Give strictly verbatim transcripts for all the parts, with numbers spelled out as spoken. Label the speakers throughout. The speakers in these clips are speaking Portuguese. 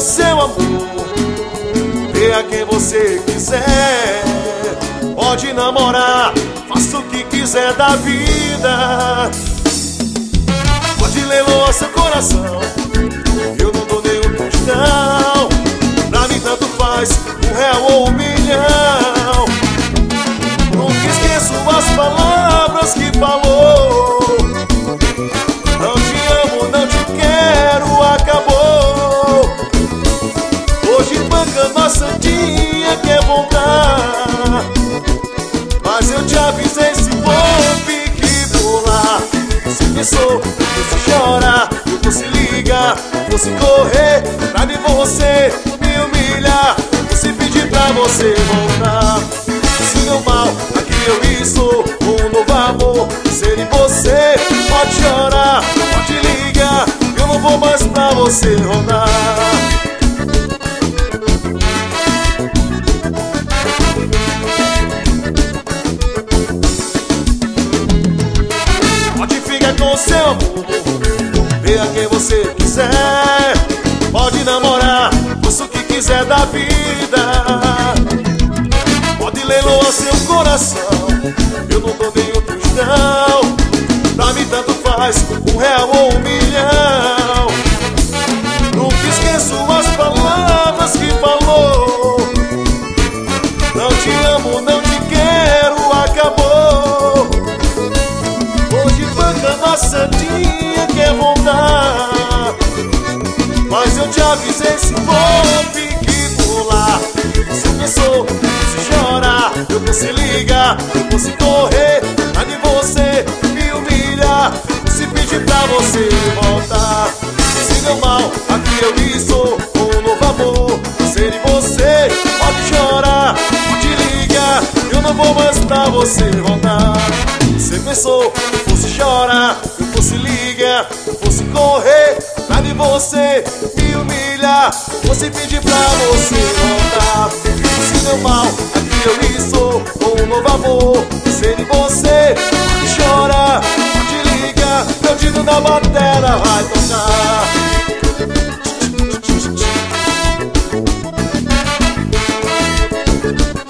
Speaker 1: seu amor, venha quem você quiser. Pode namorar, faça o que quiser da vida. Pode leiloar seu coração, eu não dou nenhum tostão. Pra mim tanto faz, um real ou um milhão. Nunca esqueço as palavras que falou. Não te amo, não te quero, acabou. Hoje banca nossa dia quer voltar, mas eu te avisei, se for fique por lá. Você pensou, você chora, eu vou se ligar, vou se correr, pra mim você me humilhar, você pedir pra você voltar. Se meu mal, aqui eu sou um novo amor, ser em você. Pode chorar, pode ligar, eu não vou mais pra você rodar. Com seu amor, venha quem você quiser. Pode namorar, faça o que quiser da vida. Pode leiloar seu coração, eu não dou nenhum tostão. Pra mim tanto faz, um real ou um milhão. Nunca esqueço as palavras que falou. Não te amo, não te quero, acabou. Hoje banca nossa dia quer voltar, mas eu te avisei, se for fique por lá. Você pensou, se chorar, eu vou se ligar, eu vou se correr, mas de você me humilhar, se pedir pra você voltar. Se meu mal, aqui eu sou um novo amor, ser em você. Pode chorar, pode ligar, eu não vou mais pra você voltar. Você pensou, eu fosse chorar, eu fosse ligar, eu fosse correr, pra de você me humilhar, fosse pedir pra você voltar. Se meu mal, aqui eu sou um novo amor, ser em você. Pode chorar, pode ligar, meu dedo na bateria vai tocar.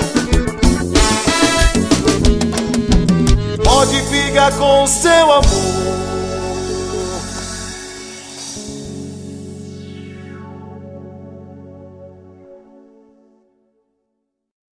Speaker 1: Pode ficar com seu amor,